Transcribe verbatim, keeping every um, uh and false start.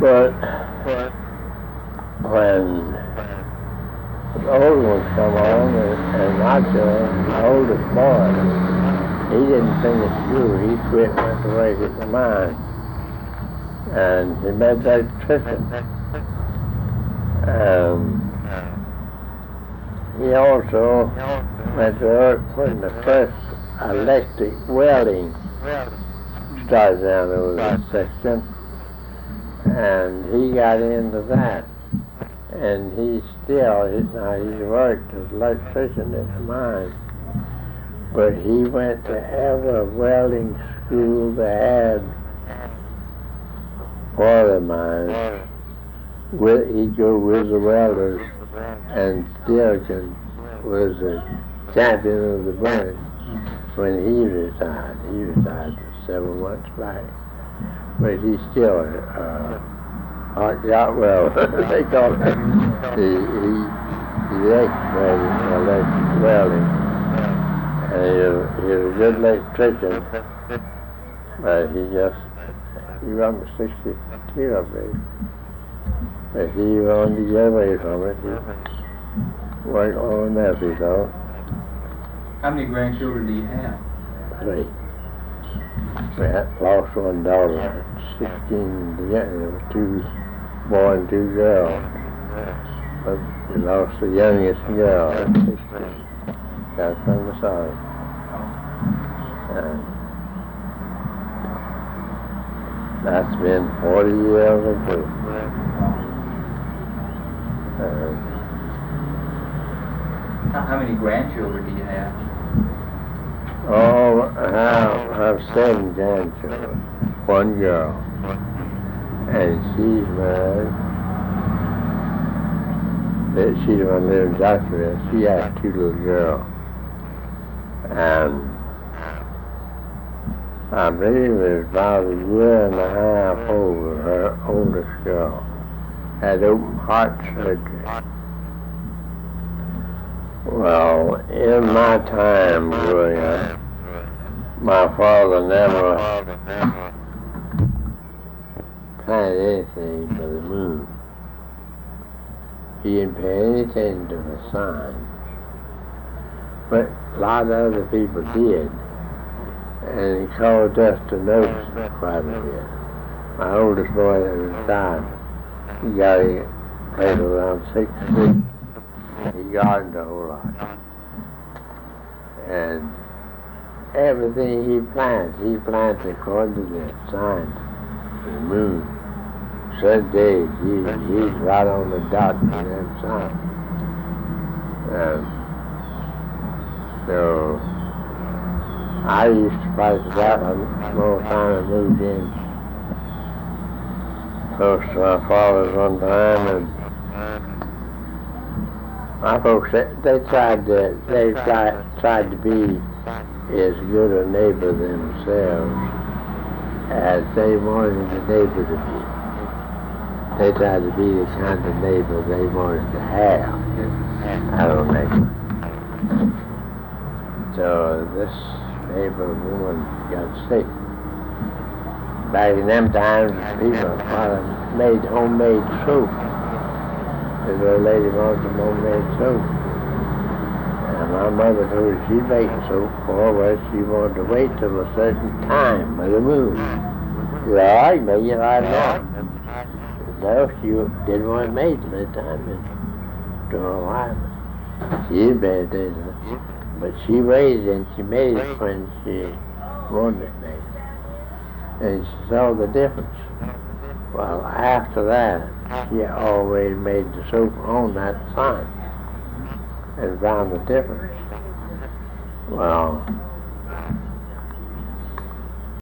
But when the old ones come on, and, and Nacho, the oldest boy, he didn't finish school. He quit and went to work at the mine. And he made that electrician. Um, he also went to work when the first electric welding started down over the section. And he got into that. And he still, he, now he worked as an electrician at the mine. But he went to every welding school they had for the mine. With, he'd go with the welders and still could, was a champion of the bunch when he retired. He retired several months back. But he's still uh, hot yacht welder. They call it. He, he, he's expert in electric welding. And he was, he was a good electrician. But he just, he run sixty-two, I believe. But he wanted to get away from it. He worked long enough, he thought. How many grandchildren do you have? Three. We had lost one daughter at sixteen, yeah, there were two boys and two girls. But we lost the youngest girl at sixteen. Got from the side. And that's been forty years ago. Uh, How, how many grandchildren do you have? Oh, I have seven grandchildren, one girl, and she's married. That She's the one who lives in Jacksonville. She has two little girls, and I believe it was about a year and a half over her oldest girl had open heart surgery. Well, in my time growing up, my father never planned anything for the moon. He didn't pay any attention to the signs. But a lot of other people did. And he caused us to notice it quite a bit. My oldest boy that was died, he got a place around six feet. He gardened a whole lot. And everything he planted, he planted according to the signs of the moon. Certain days, he, he's right on the dot with them signs. Um, so, I used to practice that one more time I moved in close to my father's one time, and my folks, they, they tried to, they tried, tried to be as good a neighbor themselves as they wanted the neighbor to be. They tried to be the kind of neighbor they wanted to have. I don't know. So this neighbor woman got sick. Back in them times, people made homemade soap. This little lady wanted some homemade soap. And my mother told her she'd make soap for her, but she wanted to wait till a certain time by the moon. She said, all right, make it right now. No, she didn't want it made till that time. And to her wife, she didn't pay attention. But she waited and she made it when she wanted it made. And she saw the difference. Well, after that, she always made the soap on that sign and found the difference. Well,